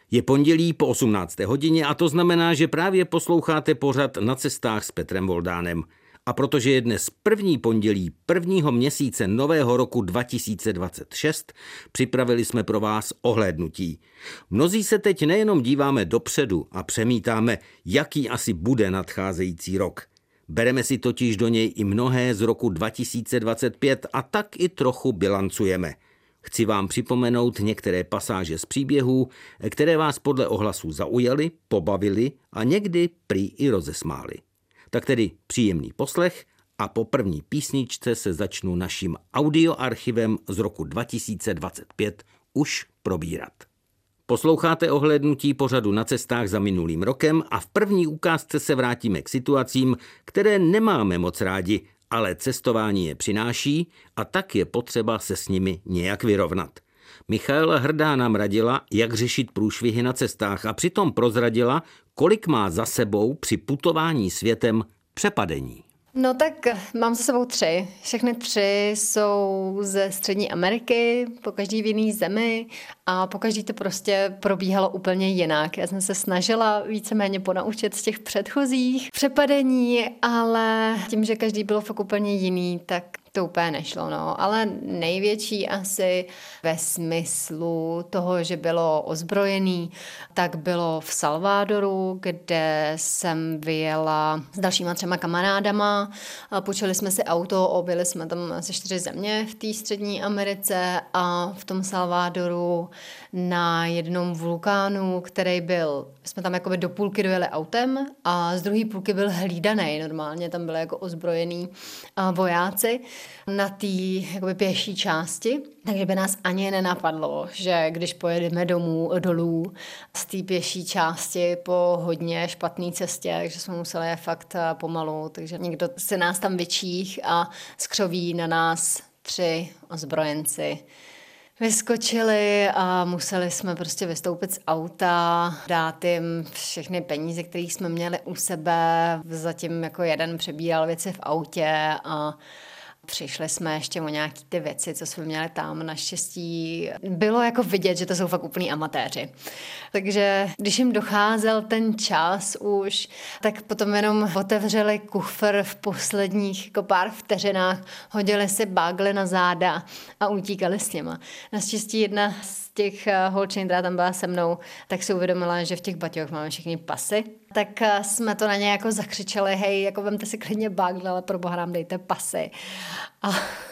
Je pondělí po 18. hodině a to znamená, že právě posloucháte pořad Na cestách s Petrem Voldánem. A protože je dnes první pondělí prvního měsíce nového roku 2026, připravili jsme pro vás ohlédnutí. Mnozí se teď nejenom díváme dopředu a přemítáme, jaký asi bude nadcházející rok. Bereme si totiž do něj i mnohé z roku 2025 a tak i trochu bilancujeme. Chci vám připomenout některé pasáže z příběhů, které vás podle ohlasů zaujaly, pobavily a někdy prý i rozesmály. Tak tedy příjemný poslech a po první písničce se začnu naším audioarchivem z roku 2025 už probírat. Posloucháte ohlédnutí pořadu Na cestách za minulým rokem a v první ukázce se vrátíme k situacím, které nemáme moc rádi, ale cestování je přináší a tak je potřeba se s nimi nějak vyrovnat. Michaela Hrdá nám radila, jak řešit průšvihy na cestách a přitom prozradila, kolik má za sebou při putování světem přepadení. No tak mám za sebou 3. Všechny 3 jsou ze Střední Ameriky, pokaždý v jiný zemi a pokaždý to prostě probíhalo úplně jinak. Já jsem se snažila víceméně ponaučit z těch předchozích přepadení, ale tím, že každý bylo fakt úplně jiný, tak to úplně nešlo, no. Ale největší asi ve smyslu toho, že bylo ozbrojený, tak bylo v Salvadoru, kde jsem vyjela s dalšíma 3 kamarádama. Půjčili jsme si auto, objeli jsme tam asi 4 země v té Střední Americe a v tom Salvadoru na jednom vulkánu, který byl, jsme tam jakoby do půlky dojeli autem a z druhé půlky byl hlídaný normálně, tam byly jako ozbrojení vojáci na té jakoby pěší části, takže by nás ani nenapadlo, že když pojedeme dolů z té pěší části po hodně špatné cestě, takže jsme museli je fakt pomalu, takže někdo se nás tam vyčích a skřoví na nás 3 ozbrojenci. Vyskočili a museli jsme prostě vystoupit z auta, dát jim všechny peníze, které jsme měli u sebe. Zatím jako jeden přebíral věci v autě a přišli jsme ještě o nějaký ty věci, co jsme měli tam. Naštěstí bylo jako vidět, že to jsou fakt úplný amatéři. Takže když jim docházel ten čas už, tak potom jenom otevřeli kufr v posledních jako pár vteřinách, hodili si bagly na záda a utíkali s něma. Naštěstí jedna z těch holčin, která tam byla se mnou, tak si uvědomila, že v těch baťoch máme všechny pasy. Tak jsme to na ně jako zakřičeli, hej, jako vemte si klidně bagle, ale pro boha nám dejte pasy. A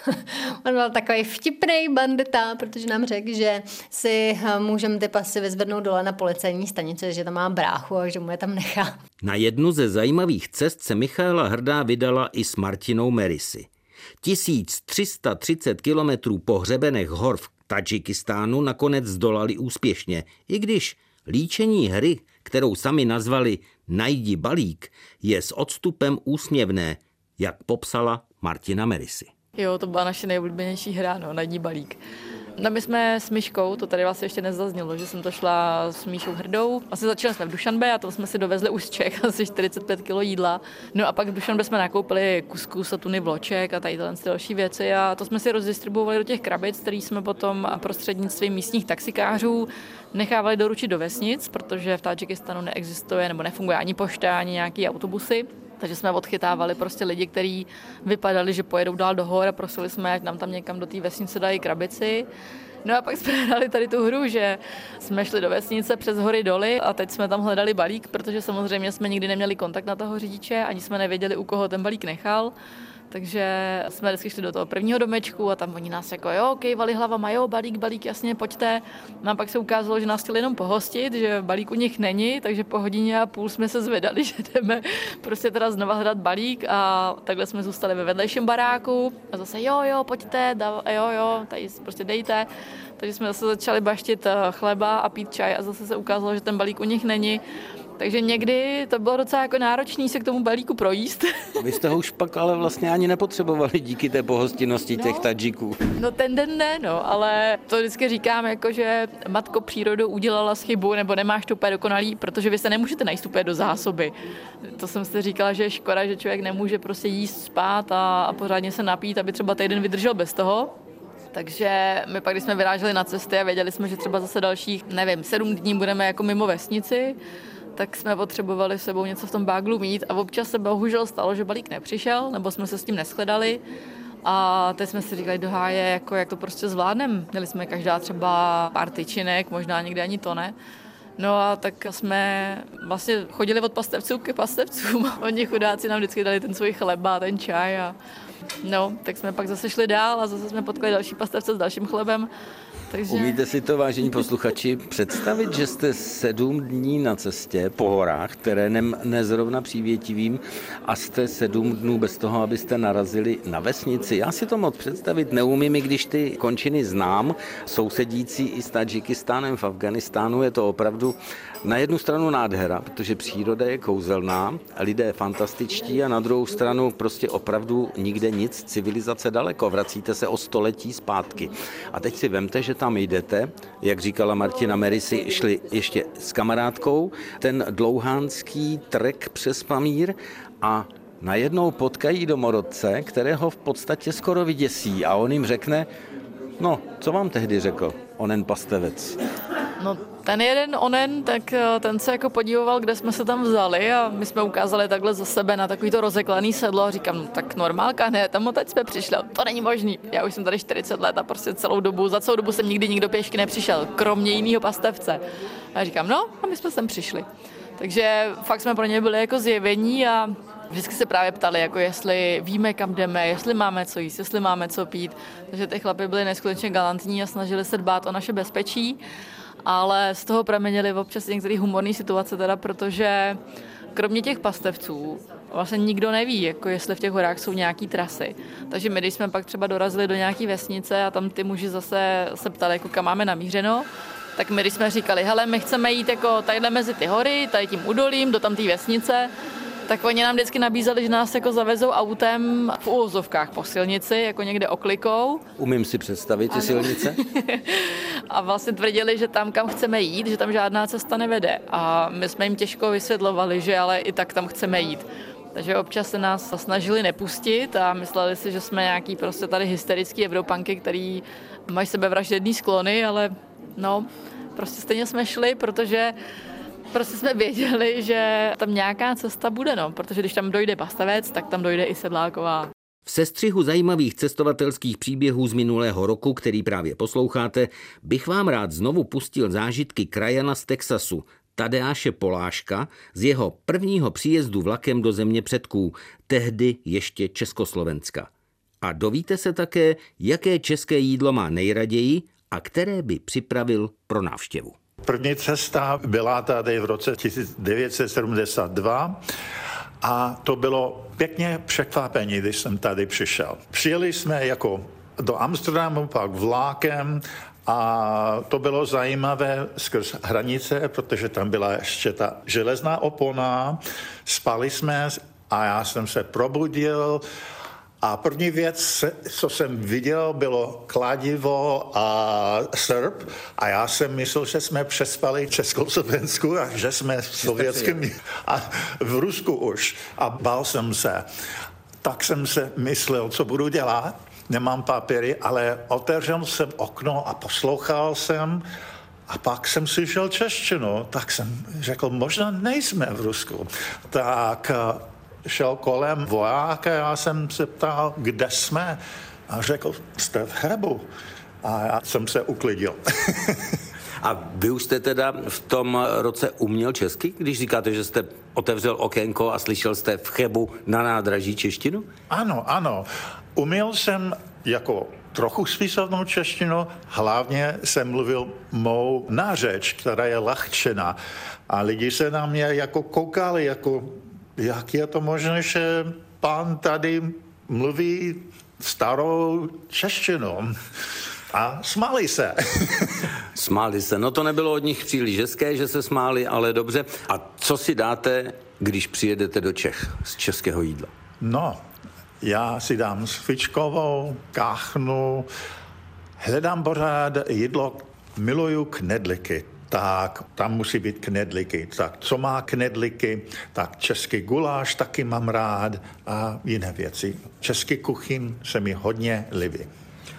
on byl takový vtipnej bandita, protože nám řekl, že si můžeme ty pasy vyzvednout dole na policejní stanici, že tam má bráchu a že mu je tam nechá. Na jednu ze zajímavých cest se Michaela Hrdá vydala i s Martinou Merisy. 1330 kilometrů po hřebenech hor v Tadžikistánu nakonec zdolali úspěšně, i když líčení hry, kterou sami nazvali Najdi balík, je s odstupem úsměvné, jak popsala Martina Merisy. Jo, to byla naše nejoblíbenější hra, no, Najdi balík. No, my jsme s Myškou, to tady vlastně ještě nezaznělo, že jsem to šla s Míšou Hrdou. Vlastně začali jsme v Dušanbe a to jsme si dovezli už z Čech asi 45 kg jídla. No a pak v Dušanbe jsme nakoupili kuskus a tuny vloček a tady další věci a to jsme si rozdistribuovali do těch krabic, který jsme potom prostřednictvím místních taxikářů nechávali doručit do vesnic, protože v Tadžikistánu neexistuje nebo nefunguje ani pošta, ani nějaký autobusy. Takže jsme odchytávali prostě lidi, kteří vypadali, že pojedou dál do hor a prosili jsme, ať nám tam někam do té vesnice dají krabici. No a pak jsme hrali tady tu hru, že jsme šli do vesnice přes hory doly a teď jsme tam hledali balík, protože samozřejmě jsme nikdy neměli kontakt na toho řidiče, ani jsme nevěděli, u koho ten balík nechal. Takže jsme vždycky šli do toho prvního domečku a tam oni nás jako jo, kejvali hlavama, jo, balík, jasně, pojďte. No a pak se ukázalo, že nás chtěli jenom pohostit, že balík u nich není, takže po hodině a půl jsme se zvedali, že jdeme prostě teda znova hledat balík a takhle jsme zůstali ve vedlejším baráku a zase jo, pojďte, jo, tady prostě dejte. Takže jsme zase začali baštit chleba a pít čaj a zase se ukázalo, že ten balík u nich není. Takže někdy to bylo docela jako náročný se k tomu balíku projíst. Vy jste ho už pak ale vlastně ani nepotřebovali díky té pohostinnosti těch Tadžiků. No ten den ne, ale to vždycky říkám, jako, že matko přírodu udělala chybu, nebo nemáš to úplně dokonalý, protože vy se nemůžete najíst úplně do zásoby. To jsem si říkala, že je škoda, že člověk nemůže prostě jíst, spát a pořádně se napít, aby třeba týden vydržel bez toho. Takže my pak, když jsme vyráželi na cesty a věděli jsme, že třeba zase dalších, 7 dní budeme jako mimo vesnici, tak jsme potřebovali s sebou něco v tom báglu mít a občas se bohužel stalo, že balík nepřišel, nebo jsme se s tím neshledali. A teď jsme si říkali do háje, jako jak to prostě zvládneme. Měli jsme každá třeba pár tyčinek, možná někde ani to ne. No a tak jsme vlastně chodili od pastevců k pastevcům. Oni chudáci nám vždycky dali ten svůj chleba a ten čaj. No, tak jsme pak zase šli dál a zase jsme potkali další pastevce s dalším chlebem. Takže... Umíte si to, vážení posluchači, představit, že jste 7 dní na cestě po horách, terénem nezrovna přívětivým a jste 7 dnů bez toho, abyste narazili na vesnici? Já si to moc představit neumím, i když ty končiny znám, sousedící i s Tadžikistánem v Afganistánu, je to opravdu na jednu stranu nádhera, protože příroda je kouzelná, lidé fantastičtí a na druhou stranu prostě opravdu nikde nic, civilizace daleko, vracíte se o století zpátky. A teď si vemte, že tam jdete, jak říkala Martina Mary, si šli ještě s kamarádkou, ten dlouhánský trek přes Pamír a najednou potkají domorodce, kterého v podstatě skoro vyděsí a on jim řekne, no, co vám tehdy řekl onen pastevec? No, ten jeden onen, tak ten se jako podíval, kde jsme se tam vzali a my jsme ukázali takhle za sebe na takovýto rozeklaný sedlo a říkám, no tak normálka, ne, tam teď jsme přišli, to není možný. Já už jsem tady 40 let a prostě za celou dobu jsem nikdy nikdo pěšky nepřišel, kromě jiného pastevce. A říkám, no a my jsme sem přišli. Takže fakt jsme pro ně byli jako zjevení a vždycky se právě ptali, jako jestli víme, kam jdeme, jestli máme co jíst, jestli máme co pít. Takže ty chlapi byli neskutečně galantní a snažili se dbát o naše bezpečí. Ale z toho pramenily občas některé humorné situace, teda, protože kromě těch pastevců vlastně nikdo neví, jako jestli v těch horách jsou nějaký trasy. Takže my, když jsme pak třeba dorazili do nějaké vesnice a tam ty muži zase se ptali, jako kam máme namířeno, tak my, když jsme říkali, hele, my chceme jít jako tadyhle mezi ty hory, tady tím údolím, do tamté vesnice, tak oni nám vždycky nabízeli, že nás jako zavezou autem v uvozovkách po silnici, jako někde oklikou. Umím si představit ty silnice. A vlastně tvrdili, že tam, kam chceme jít, že tam žádná cesta nevede. A my jsme jim těžko vysvětlovali, že ale i tak tam chceme jít. Takže občas se nás snažili nepustit a mysleli si, že jsme nějaký prostě tady hysterický Evropanky, který mají sebevražedný sklony, ale no, prostě stejně jsme šli, protože prostě jsme věděli, že tam nějaká cesta bude, no, protože když tam dojde pastevec, tak tam dojde i sedláková. V sestřihu zajímavých cestovatelských příběhů z minulého roku, který právě posloucháte, bych vám rád znovu pustil zážitky krajana z Texasu, Tadeáše Poláška, z jeho prvního příjezdu vlakem do země předků, tehdy ještě Československa. A dovíte se také, jaké české jídlo má nejraději a které by připravil pro návštěvu. První cesta byla tady v roce 1972 a to bylo pěkně překvapení, když jsem tady přišel. Přijeli jsme jako do Amsterdamu, pak vlákem a to bylo zajímavé skrz hranice, protože tam byla ještě ta železná opona, spali jsme a já jsem se probudil. A první věc, co jsem viděl, bylo kladivo a srp a já jsem myslel, že jsme přespali v Československu a že jsme v sovětském a v Rusku už. A bál jsem se. Tak jsem se myslel, co budu dělat. Nemám papíry, ale otevřel jsem okno a poslouchal jsem a pak jsem slyšel češtinu. Tak jsem řekl, možná nejsme v Rusku. Tak šel kolem voják a já jsem se ptal, kde jsme. A řekl, jste v Chebu. A já jsem se uklidil. A vy už jste teda v tom roce uměl česky, když říkáte, že jste otevřel okénko a slyšel jste v Chebu na nádraží češtinu? Ano. Uměl jsem jako trochu smyslnou češtinu, hlavně jsem mluvil mou nářeč, která je lehčená. A lidi se na mě jako koukali, jako jak je to možné, že pán tady mluví starou češtinou? A smáli se. Smáli se. No to nebylo od nich příliš hezké, že se smáli, ale dobře. A co si dáte, když přijedete do Čech z českého jídla? No, já si dám svíčkovou, káchnu, hledám pořád jídlo, miluju knedlíky. Tak tam musí být knedlíky. Tak co má knedlíky? Tak český guláš taky mám rád a jiné věci. Český kuchyň se mi hodně líbí.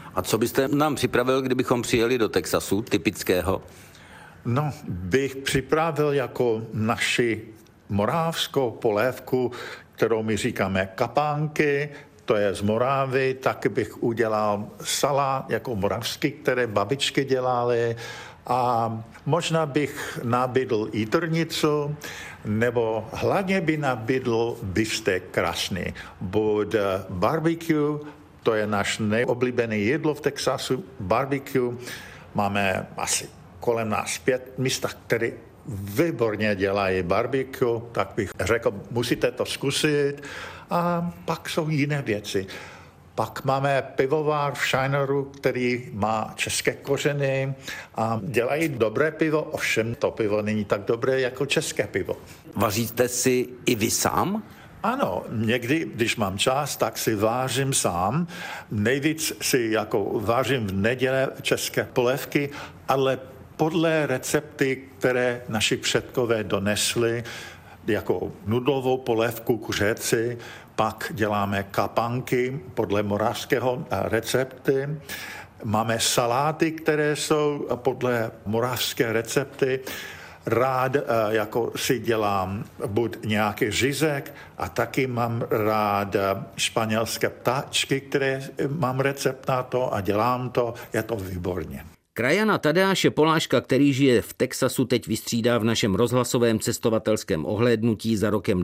A co byste nám připravil, kdybychom přijeli do Texasu, typického? No, bych připravil jako naši moravskou polévku, kterou my říkáme kapánky, to je z Moravy, tak bych udělal salát jako moravský, které babičky dělaly, a možná bych nabídl jitrnicu, nebo hlavně by nabídl biftek krásný. Bude barbecue, to je náš nejoblíbené jídlo v Texasu, barbecue. Máme asi kolem nás 5 míst, které výborně dělají barbecue, tak bych řekl, musíte to zkusit. A pak jsou jiné věci. Pak máme pivovar v Shineru, který má české kořeny a dělají dobré pivo, ovšem to pivo není tak dobré jako české pivo. Vaříte si i vy sám? Ano, někdy, když mám čas, tak si vážím sám. Nejvíc si jako vážím v neděle české polévky, ale podle recepty, které naši předkové donesli, jako nudlovou polévku kuřeci, pak děláme kapánky podle moravského recepty. Máme saláty, které jsou podle moravské recepty. Rád jako si dělám buď nějaký řízek a taky mám rád španělské ptáčky, které mám recept na to a dělám to, je to výborně. Krajana Tadeáše Poláška, který žije v Texasu, teď vystřídá v našem rozhlasovém cestovatelském ohlédnutí za rokem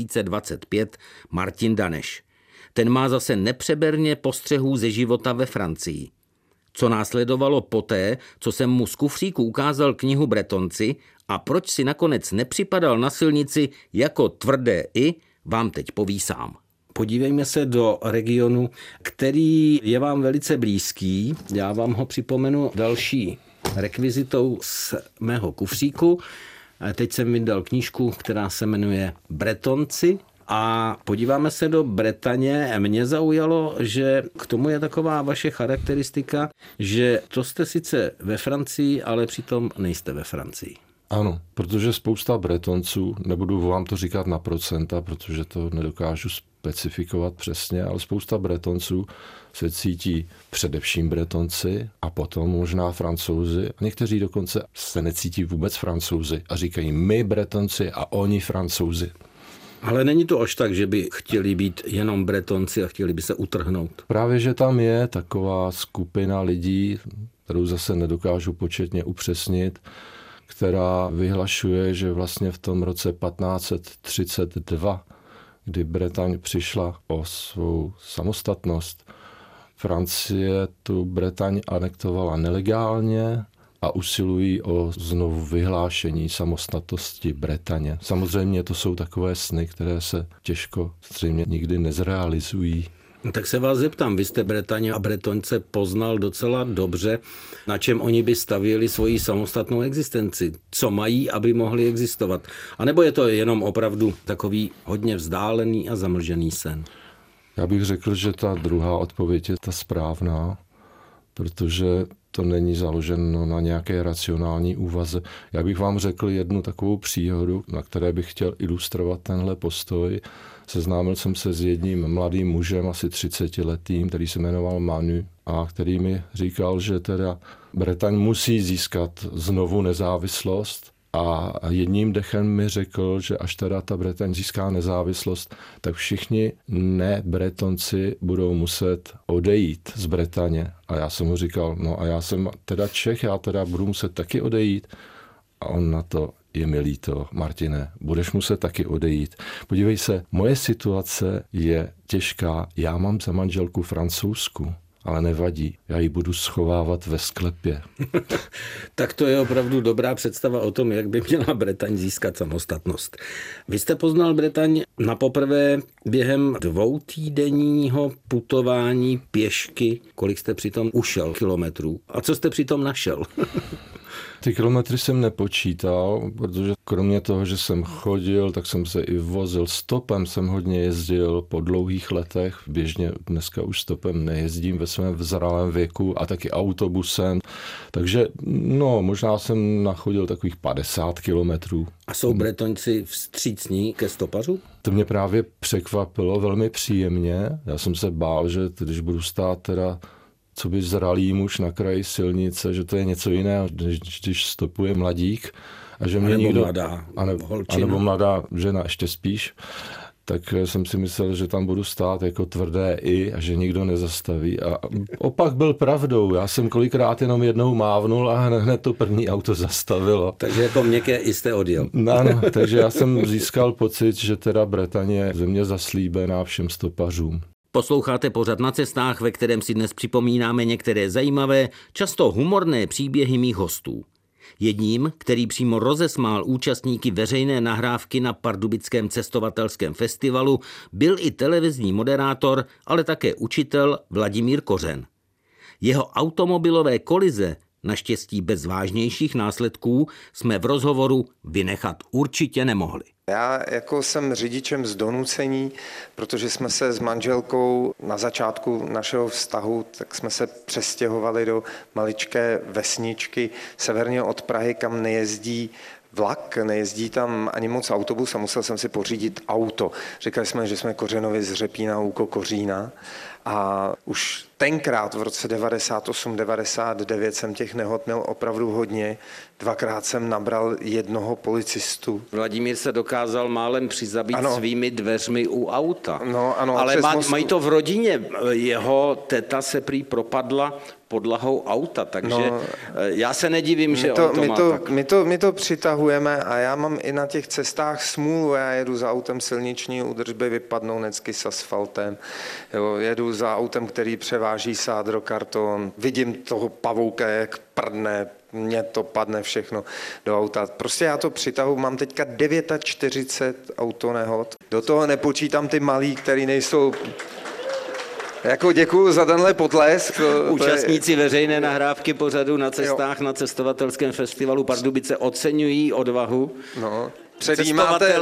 2025 Martin Daneš. Ten má zase nepřeberně postřehů ze života ve Francii. Co následovalo poté, co jsem mu z kufříku ukázal knihu Bretonci a proč si nakonec nepřipadal na silnici jako tvrdé i, vám teď poví sám. Podívejme se do regionu, který je vám velice blízký. Já vám ho připomenu další rekvizitou z mého kufříku. Teď jsem vydal knížku, která se jmenuje Bretonci. A podíváme se do Bretaně. Mě zaujalo, že k tomu je taková vaše charakteristika, že to jste sice ve Francii, ale přitom nejste ve Francii. Ano, protože spousta Bretonců, nebudu vám to říkat na procenta, protože to nedokážu specifikovat přesně, ale spousta Bretonců se cítí především Bretonci a potom možná Francouzi. A někteří dokonce se necítí vůbec Francouzi a říkají my Bretonci a oni Francouzi. Ale není to až tak, že by chtěli být jenom Bretonci a chtěli by se utrhnout. Právě, že tam je taková skupina lidí, kterou zase nedokážu početně upřesnit, která vyhlašuje, že vlastně v tom roce 1532, kdy Bretaň přišla o svou samostatnost, Francie tu Bretaň anektovala nelegálně a usilují o znovu vyhlášení samostatnosti Bretaně. Samozřejmě to jsou takové sny, které se těžko zřejmě nikdy nezrealizují. Tak se vás zeptám, vy jste Bretaně a Bretonce poznal docela dobře, na čem oni by stavěli svoji samostatnou existenci. Co mají, aby mohli existovat? A nebo je to jenom opravdu takový hodně vzdálený a zamlžený sen? Já bych řekl, že ta druhá odpověď je ta správná, protože to není založeno na nějaké racionální úvaze. Já bych vám řekl jednu takovou příhodu, na které bych chtěl ilustrovat tenhle postoj. Seznámil jsem se s jedním mladým mužem, asi 30letým, který se jmenoval Manu a který mi říkal, že teda Bretaň musí získat znovu nezávislost a jedním dechem mi řekl, že až teda ta Bretaň získá nezávislost, tak všichni ne-Bretonci budou muset odejít z Bretaně. A já jsem mu říkal, no a já jsem teda Čech, já teda budu muset taky odejít. A on na to, je mi líto, Martine, budeš muset taky odejít. Podívej se, moje situace je těžká, já mám za manželku Francouzsku, ale nevadí, já ji budu schovávat ve sklepě. Tak to je opravdu dobrá představa o tom, jak by měla Bretaň získat samostatnost. Vy jste poznal Bretaň napoprvé během 2týdenního putování pěšky. Kolik jste přitom ušel kilometrů? A co jste přitom našel? Ty kilometry jsem nepočítal, protože kromě toho, že jsem chodil, tak jsem se i vozil stopem, jsem hodně jezdil po dlouhých letech, běžně dneska už stopem nejezdím ve svém vzralém věku a taky autobusem, takže no, možná jsem nachodil takových 50 kilometrů. A jsou Bretoňci vstřícní ke stopařu? To mě právě překvapilo velmi příjemně, já jsem se bál, že když budu stát teda co by zralý muž na kraji silnice, že to je něco jiného, když stopuje mladík. A že mě někdo, mladá holčina. Anebo mladá žena, ještě spíš. Tak jsem si myslel, že tam budu stát jako tvrdé i a že nikdo nezastaví. A opak byl pravdou. Já jsem kolikrát jenom jednou mávnul a hned to první auto zastavilo. Takže jako měkké i jste odjel. Ano, takže já jsem získal pocit, že teda Bretaň je země zaslíbená všem stopařům. Posloucháte pořad Na cestách, ve kterém si dnes připomínáme některé zajímavé, často humorné příběhy mých hostů. Jedním, který přímo rozesmál účastníky veřejné nahrávky na Pardubickém cestovatelském festivalu, byl i televizní moderátor, ale také učitel Vladimír Kořen. Jeho automobilové kolize, naštěstí bez vážnějších následků, jsme v rozhovoru vynechat určitě nemohli. Já jako jsem řidičem z donucení, protože jsme se s manželkou na začátku našeho vztahu, tak jsme se přestěhovali do maličké vesničky severně od Prahy, kam nejezdí vlak, nejezdí tam ani moc autobus a musel jsem si pořídit auto. Říkali jsme, že jsme Kořenovi z Řepína u Kokořína a už tenkrát v roce 98-99 jsem těch nehod měl opravdu hodně. Dvakrát jsem nabral jednoho policistu. Vladimír se dokázal málem přizabít svými dveřmi u auta. No, ano, ale mají to v rodině. Jeho teta se prý propadla podlahou auta, takže já se nedivím, že on to má tak. My to přitahujeme a já mám i na těch cestách smůlu. Já jedu za autem silniční údržby, vypadnou necky s asfaltem. Jo, jedu za autem, který převáží sádrokarton. Vidím toho pavouka, jak prdne, mně to padne všechno do auta. Prostě já to přitahu, mám teďka 49 autonehod. Do toho nepočítám ty malí, který nejsou... Jako děkuju za tenhle potlesk. Účastníci veřejné nahrávky pořadu Na cestách na cestovatelském festivalu Pardubice oceňují odvahu. No. Předjímáte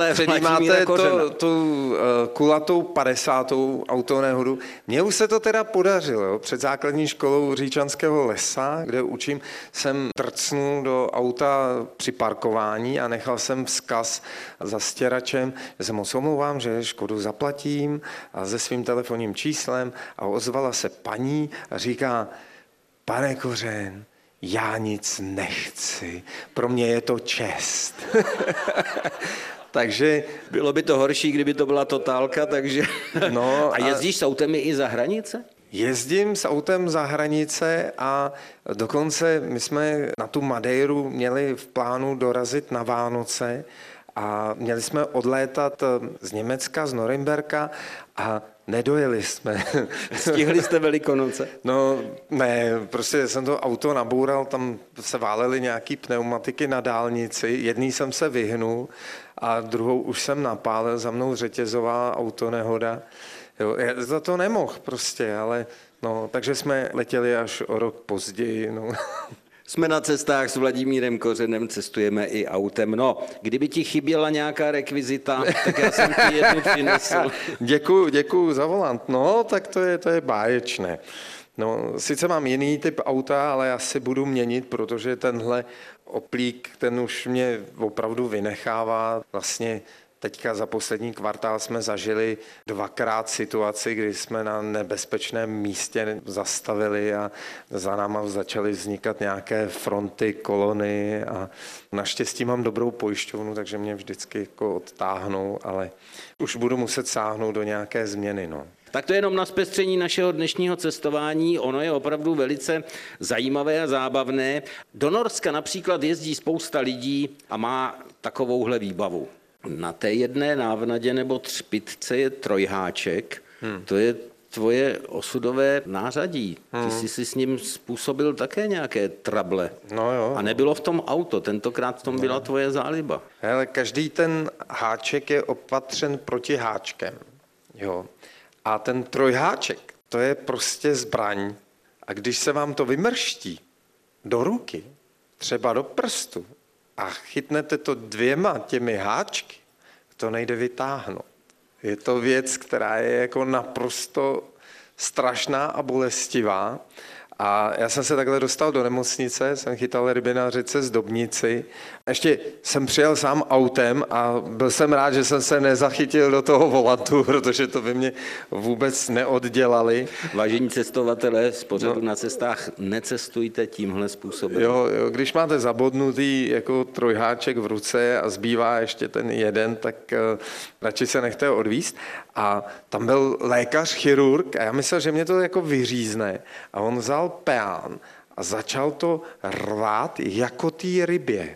tu kulatou 50. autonehodu. Mně už se to teda podařilo. Jo. Před základní školou Říčanského lesa, kde učím, jsem trcnul do auta při parkování a nechal jsem vzkaz za stěračem, že se moc omlouvám, že škodu zaplatím a se svým telefonním číslem a ozvala se paní a říká: pane Kořen, já nic nechci, pro mě je to čest. Takže... Bylo by to horší, kdyby to byla totálka, takže... No, a jezdíš s autem i za hranice? Jezdím s autem za hranice a dokonce my jsme na tu Madeiru měli v plánu dorazit na Vánoce a měli jsme odlétat z Německa, z Norimberka a nedojeli jsme. Stihli jste Velikonoce? No ne, prostě jsem to auto naboural, tam se válely nějaký pneumatiky na dálnici, jedný jsem se vyhnul a druhou už jsem napálil, za mnou řetězová autonehoda. Jo, já za to nemohl prostě, ale no, takže jsme letěli až o rok později. No. Jsme na cestách s Vladimírem Kořenem, cestujeme i autem. No, kdyby ti chyběla nějaká rekvizita, tak já jsem ti jednu přinesl. Děkuju za volant. No, tak to je báječné. No, sice mám jiný typ auta, ale já si budu měnit, protože tenhle oplík, ten už mě opravdu vynechává. Vlastně teďka za poslední kvartál jsme zažili 2krát situaci, kdy jsme na nebezpečném místě zastavili a za náma začaly vznikat nějaké fronty, kolony a naštěstí mám dobrou pojišťovnu, takže mě vždycky jako odtáhnou, ale už budu muset sáhnout do nějaké změny. No. Tak to je jenom na zpestření našeho dnešního cestování. Ono je opravdu velice zajímavé a zábavné. Do Norska například jezdí spousta lidí a má takovouhle výbavu. Na té jedné návnadě nebo třpitce je trojháček. To je tvoje osudové nářadí. Ty jsi si s ním způsobil také nějaké trable. No jo. A nebylo v tom auto, tentokrát v tom byla tvoje záliba. Hele, každý ten háček je opatřen proti háčkem. Jo. A ten trojháček, to je prostě zbraň. A když se vám to vymrští do ruky, třeba do prstu, a chytnete to 2 těmi háčky, to nejde vytáhnout. Je to věc, která je jako naprosto strašná a bolestivá A já jsem se takhle dostal do nemocnice, jsem chytal ryby na řece Zdobnici. Ještě jsem přijel sám autem a byl jsem rád, že jsem se nezachytil do toho volantu, protože to by mě vůbec neoddělali. Vážení cestovatelé z pořadu Na cestách, necestujte tímhle způsobem. Jo, když máte zabodnutý jako trojháček v ruce a zbývá ještě ten jeden, tak radši se nechte odvízt. A tam byl lékař, chirurg a já myslel, že mě to jako vyřízne. A on vzal peán a začal to rvát jako té rybě.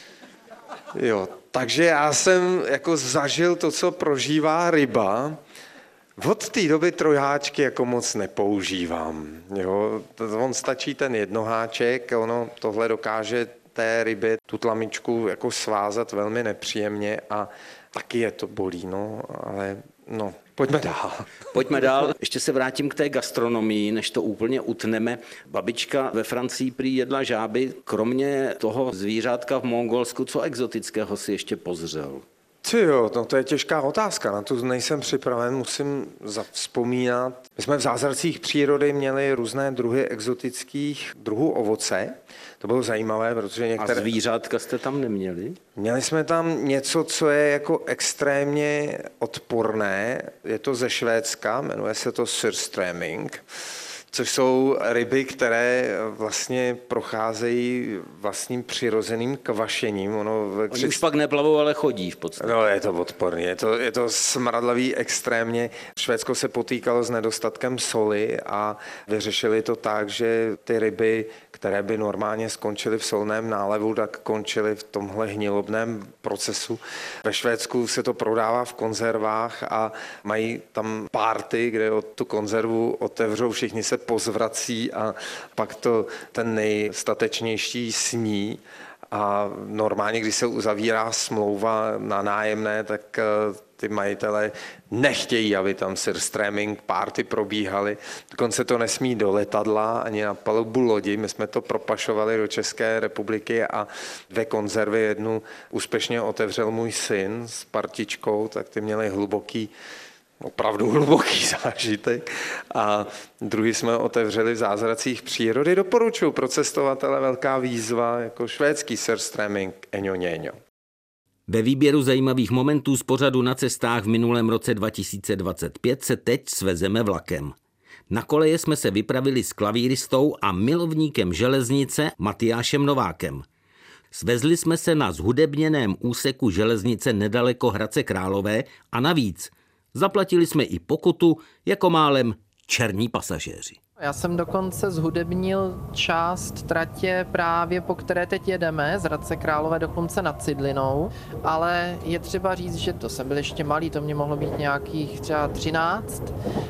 Jo, takže já jsem jako zažil to, co prožívá ryba. Od té doby trojháčky jako moc nepoužívám. Jo, on stačí ten jednoháček, ono tohle dokáže té rybě tu tlamičku jako svázat velmi nepříjemně a taky je to bolí, no, ale no, pojďme dál. Pojďme dál. Ještě se vrátím k té gastronomii, než to úplně utneme. Babička ve Francii prý jedla žáby. Kromě toho zvířátka v Mongolsku, co exotického si ještě pozřel? Jo, no to je těžká otázka, na tu nejsem připraven, musím zavzpomínat. My jsme v zázracích přírody měli různé druhy exotických druhů ovoce. To bylo zajímavé, protože některé... A zvířátka jste tam neměli? Měli jsme tam něco, co je jako extrémně odporné. Je to ze Švédska, jmenuje se to surströmming, což jsou ryby, které vlastně procházejí vlastním přirozeným kvašením. Oni už pak neplavou, ale chodí v podstatě. No, je to odporný, je to smradlavý extrémně. Švédsko se potýkalo s nedostatkem soli a vyřešili to tak, že ty ryby, které by normálně skončily v solném nálevu, tak končily v tomhle hnilobném procesu. Ve Švédsku se to prodává v konzervách a mají tam párty, kde tu konzervu otevřou, všichni se pozvrací a pak to ten nejstatečnější sní. A normálně, když se uzavírá smlouva na nájemné, tak ty majitelé nechtějí, aby tam surströmming party probíhaly. Dokonce to nesmí do letadla ani na palubu lodi. My jsme to propašovali do České republiky a ve konzervě jednu úspěšně otevřel můj syn s partičkou, tak ty měli opravdu hluboký zážitek. A druhý jsme otevřeli v zázracích přírody. Doporučuji pro cestovatele velká výzva jako švédský surströmming eňo. Ve výběru zajímavých momentů z pořadu Na cestách v minulém roce 2025 se teď svezeme vlakem. Na koleje jsme se vypravili s klavíristou a milovníkem železnice Matyášem Novákem. Svezli jsme se na zhudebněném úseku železnice nedaleko Hradce Králové a navíc zaplatili jsme i pokutu jako málem černí pasažéři. Já jsem dokonce zhudebnil část tratě právě po které teď jedeme, z Hradce Králové dokonce nad Cidlinou, ale je třeba říct, že to jsem byl ještě malý, to mě mohlo být nějakých třeba 13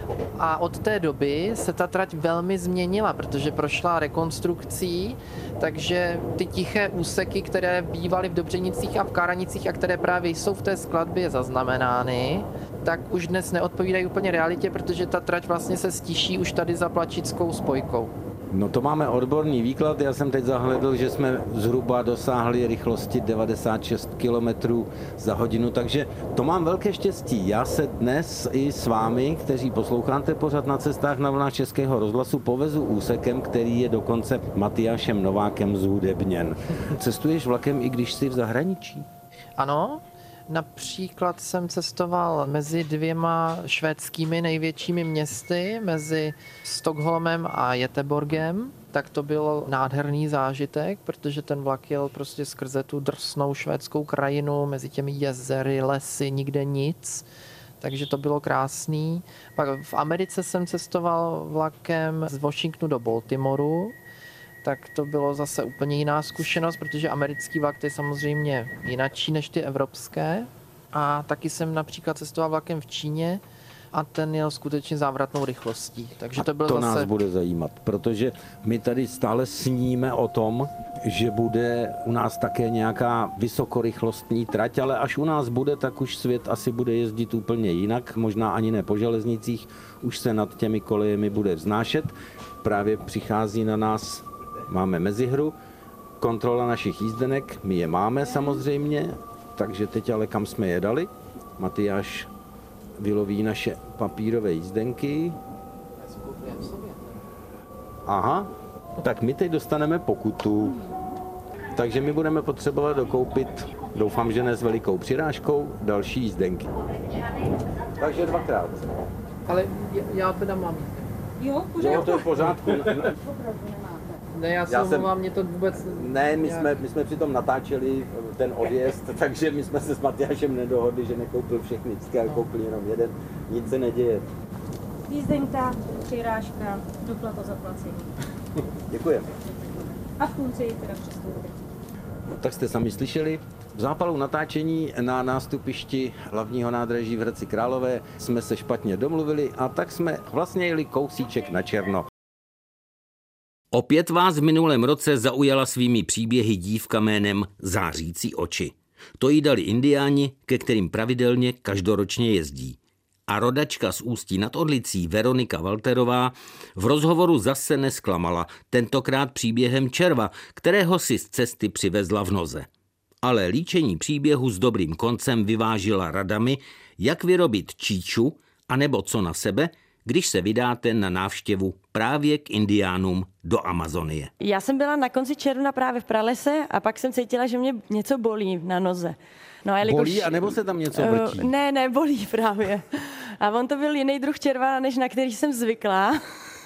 a od té doby se ta trať velmi změnila, protože prošla rekonstrukcí, takže ty tiché úseky, které bývaly v Dobřenicích a v Káranicích a které právě jsou v té skladbě zaznamenány, tak už dnes neodpovídají úplně realitě, protože ta trať vlastně se stiší už tady za Plačickou spojkou. No to máme odborný výklad, já jsem teď zahledl, že jsme zhruba dosáhli rychlosti 96 km za hodinu, takže to mám velké štěstí. Já se dnes i s vámi, kteří posloucháte pořad Na cestách na vlnách Českého rozhlasu, povezu úsekem, který je dokonce Matyášem Novákem zhudebněn. Cestuješ vlakem, i když jsi v zahraničí? Ano. Například jsem cestoval mezi dvěma švédskými největšími městy, mezi Stockholmem a Göteborgem. Tak to byl nádherný zážitek, protože ten vlak jel prostě skrze tu drsnou švédskou krajinu, mezi těmi jezery, lesy, nikde nic. Takže to bylo krásný. Pak v Americe jsem cestoval vlakem z Washingtonu do Baltimoru. Tak to bylo zase úplně jiná zkušenost, protože americký vlak je samozřejmě jinačí než ty evropské. A taky jsem například cestoval vlakem v Číně a ten jel skutečně závratnou rychlostí. Takže to bylo to zase... nás bude zajímat, protože my tady stále sníme o tom, že bude u nás také nějaká vysokorychlostní trať, ale až u nás bude, tak už svět asi bude jezdit úplně jinak, možná ani ne po železnicích, už se nad těmi kolejemi bude vznášet. Právě přichází na nás, máme mezihru, kontrola našich jízdenek, my je máme samozřejmě, takže teď ale kam jsme je dali? Matyáš vyloví naše papírové jízdenky. Aha, tak my teď dostaneme pokutu. Takže my budeme potřebovat dokoupit, doufám, že ne s velikou přirážkou, další jízdenky. Takže 2krát. Ale já teda mám. Jo, to je v pořádku. Ne, já se omlouvám, mě to vůbec... Ne, my jsme přitom natáčeli ten odjezd, takže my jsme se s Matyášem nedohodli, že nekoupil všechny lístky, ale koupil jenom jeden. Nic se neděje. Jízdenka, přirážka, doplata zaplacení. Děkujeme. A v konci teda přestoupit. Tak jste sami slyšeli, v zápalu natáčení na nástupišti hlavního nádraží v Hradci Králové jsme se špatně domluvili a tak jsme vlastně jeli kousíček na černo. Opět vás v minulém roce zaujala svými příběhy dívka jménem Zářící oči. To jí dali indiáni, ke kterým pravidelně každoročně jezdí. A rodačka z Ústí nad Orlicí Veronika Walterová v rozhovoru zase nesklamala, tentokrát příběhem červa, kterého si z cesty přivezla v noze. Ale líčení příběhu s dobrým koncem vyvážila radami, jak vyrobit číču, anebo co na sebe, když se vydáte na návštěvu právě k indiánům do Amazonie. Já jsem byla na konci června právě v pralese a pak jsem cítila, že mě něco bolí na noze. No, bolí, anebo se tam něco vrtí? Ne, bolí právě. A on to byl jiný druh červa, než na který jsem zvyklá.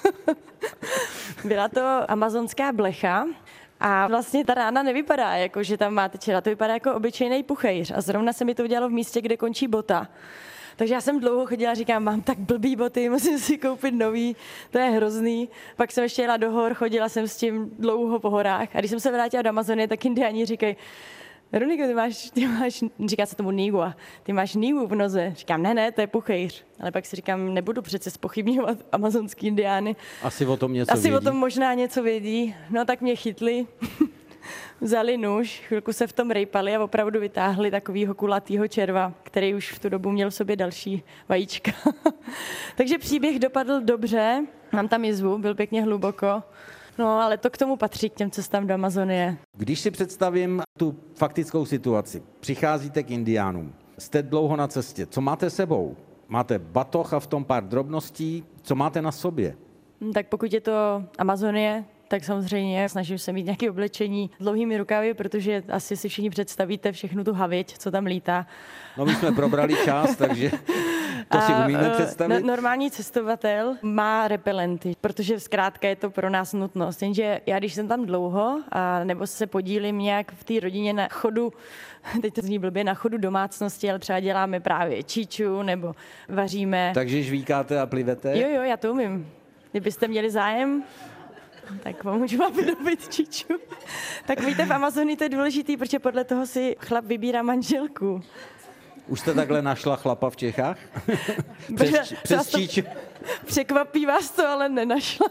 Byla to amazonská blecha. A vlastně ta rána nevypadá, jako že tam máte čera, to vypadá jako obyčejný puchejř. A zrovna se mi to udělalo v místě, kde končí bota. Takže já jsem dlouho chodila a říkám, mám tak blbý boty, musím si koupit nový, to je hrozný. Pak jsem ještě jela do hor, chodila jsem s tím dlouho po horách. A když jsem se vrátila do Amazonie, tak indiáni říkají, Veroniko, ty máš, říká se tomu nigua, ty máš nigu v noze. Říkám, ne, to je puchejř. Ale pak si říkám, nebudu přece zpochybňovat amazonský indiány. Asi o tom něco vědí. O tom možná něco vědí. No tak mě chytli, vzali nůž, chvilku se v tom rejpali a opravdu vytáhli takovýho kulatýho červa, který už v tu dobu měl v sobě další vajíčka. Takže příběh dopadl dobře, mám tam jizvu, byl pěkně hluboko. No, ale to k tomu patří, k těm cestám do Amazonie. Když si představím tu faktickou situaci, přicházíte k indiánům, jste dlouho na cestě, co máte sebou? Máte batoh a v tom pár drobností, co máte na sobě? Tak pokud je to Amazonie, tak samozřejmě snažím se mít nějaké oblečení dlouhými rukávy, protože asi si všichni představíte všechnu tu havěť, co tam lítá. No my jsme probrali čas, takže to si umíme představit. Normální cestovatel má repelenty, protože zkrátka je to pro nás nutnost. Jenže já, když jsem tam dlouho, a nebo se podílím nějak v té rodině na chodu, teď to zní blbě, na chodu domácnosti, ale třeba děláme právě číču nebo vaříme. Takže žvíkáte a plivete? Jo, já to umím. Kdybyste měli zájem, tak pomůžu vám vyrobit číču. Tak víte, v Amazonii to je důležitý, protože podle toho si chlap vybírá manželku. Už jste takhle našla chlapa v Čechách? přes číču? Překvapí vás to, ale nenašla.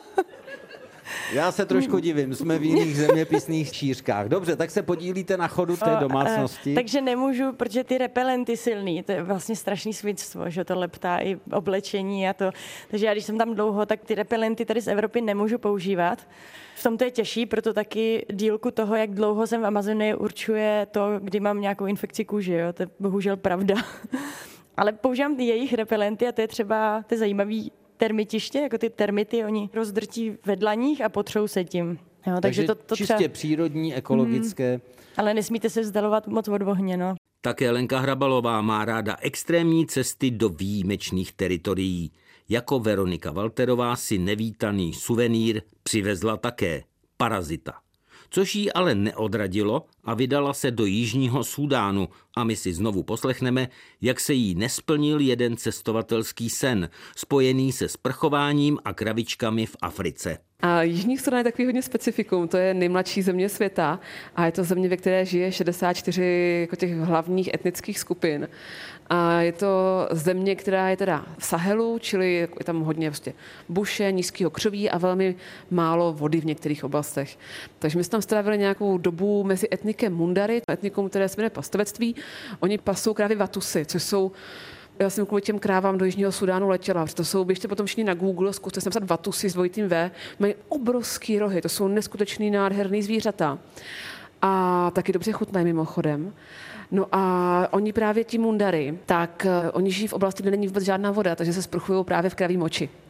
Já se trošku divím, jsme v jiných zeměpisných šířkách. Dobře, tak se podílíte na chodu té domácnosti. Takže nemůžu, protože ty repelenty silný, to je vlastně strašný svinstvo, že to leptá i oblečení a to. Takže já, když jsem tam dlouho, tak ty repelenty tady z Evropy nemůžu používat. V tom to je těžší, proto taky dílku toho, jak dlouho jsem v Amazonii, určuje to, kdy mám nějakou infekci kůže. Jo? To je bohužel pravda. Ale používám jejich repelenty a to je třeba zajímavý termitiště, jako ty termity, oni rozdrtí ve dlaních a potřou se tím. Jo, takže to čistě třeba přírodní, ekologické. Ale nesmíte se vzdalovat moc od ohně, no. Také Lenka Hrabalová má ráda extrémní cesty do výjimečných teritorií. Jako Veronika Walterová si nevítaný suvenýr přivezla také parazita. Což jí ale neodradilo a vydala se do Jižního Súdánu a my si znovu poslechneme, jak se jí nesplnil jeden cestovatelský sen, spojený se sprchováním a kravičkami v Africe. A Jižní Súdán je takový hodně specifikum, to je nejmladší země světa a je to země, ve které žije 64 jako těch hlavních etnických skupin. A je to země, která je teda v Sahelu, čili je tam hodně prostě buše, nízkého křoví a velmi málo vody v některých oblastech. Takže my jsme tam strávili nějakou dobu mezi etnikem Mundary, etnikum, které se jmenuje pastovectví. Oni pasou krávy vatusy, což jsou. Já jsem kvůli těm krávám do Jižního Súdánu letěla. To jsou, běžte potom všichni na Google, zkuste si napsat vatusy s dvojitým V. Mají obrovský rohy, to jsou neskutečný nádherný zvířata. A taky dobře chutnají mimochodem. No a oni právě ti Mundary, tak oni žijí v oblasti, kde není vůbec žádná voda, takže se sprchují právě v kraví moči.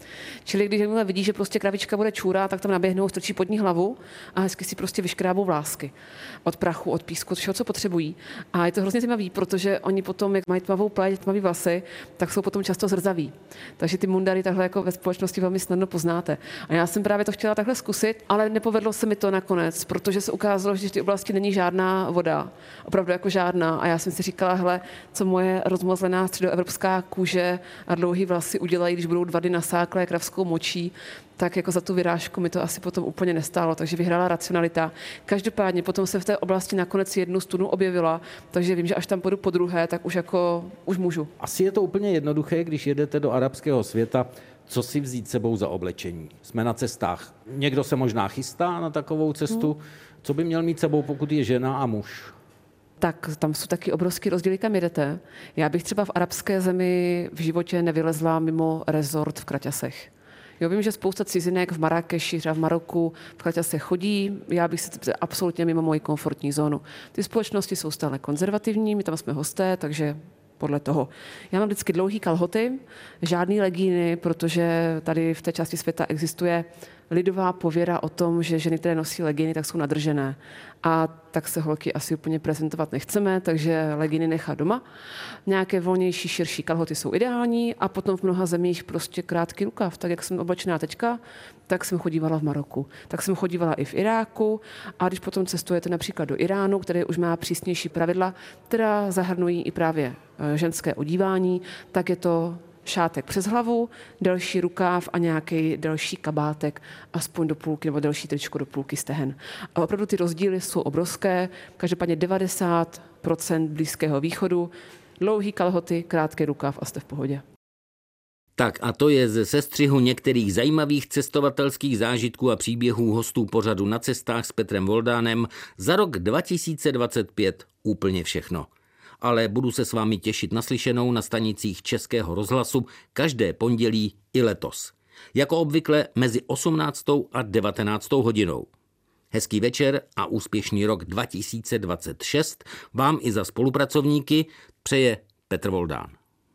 Čili když jakmile vidí, že prostě kravička bude čůra, tak tam naběhnou, strčí pod ní hlavu a hezky si prostě vyškrábou vlásky od prachu, od písku, od všeho, co potřebují. A je to hrozně zajímavý, protože oni potom, jak mají tmavou pleť, tmavý vlasy, tak jsou potom často zrzaví. Takže ty mundary takhle jako ve společnosti velmi snadno poznáte. A já jsem právě to chtěla takhle zkusit, ale nepovedlo se mi to nakonec, protože se ukázalo, že v té oblasti není žádná voda, opravdu jako žádná. A já jsem si říkala, hele, co moje rozmazlená středoevropská kůže a dlouhý vlasy udělají, když budou 2 dny nasáklé kravskou močí, tak jako za tu vyrážku mi to asi potom úplně nestálo, takže vyhrála racionalita. Každopádně potom se v té oblasti nakonec jednu studnu objevila, takže vím, že až tam půjdu podruhé, tak už můžu. Asi je to úplně jednoduché, když jedete do arabského světa, co si vzít sebou za oblečení. Jsme na cestách. Někdo se možná chystá na takovou cestu. Co by měl mít sebou, pokud je žena a muž? Tak tam jsou taky obrovský rozdíly, kam jedete. Já bych třeba v arabské zemi v životě nevylezla mimo rezort v kraťasech. Jo, vím, že spousta cizinek v Marrakeši, v Maroku v kraťasech chodí, já bych se absolutně mimo moji komfortní zónu. Ty společnosti jsou stále konzervativní, my tam jsme hosté, takže podle toho. Já mám vždycky dlouhý kalhoty, žádný legíny, protože tady v té části světa existuje lidová pověra o tom, že ženy, které nosí legíny, tak jsou nadržené. A tak se holky asi úplně prezentovat nechceme, takže legíny nechá doma. Nějaké volnější, širší kalhoty jsou ideální a potom v mnoha zemích prostě krátký rukav. Tak jak jsem oblečená teďka, tak jsem chodívala v Maroku. Tak jsem chodívala i v Iráku a když potom cestujete například do Iránu, který už má přísnější pravidla, která zahrnují i právě ženské odívání, tak je to šátek přes hlavu, delší rukáv a nějaký delší kabátek, aspoň do půlky, nebo delší tričko do půlky stehen. A opravdu ty rozdíly jsou obrovské, každopádně 90% Blízkého východu, dlouhý kalhoty, krátký rukáv a jste v pohodě. Tak a to je ze sestřihu některých zajímavých cestovatelských zážitků a příběhů hostů pořadu Na cestách s Petrem Voldánem za rok 2025 úplně všechno. Ale budu se s vámi těšit na slyšenou na stanicích Českého rozhlasu každé pondělí i letos. Jako obvykle mezi 18. a 19. hodinou. Hezký večer a úspěšný rok 2026 vám i za spolupracovníky přeje Petr Voldán.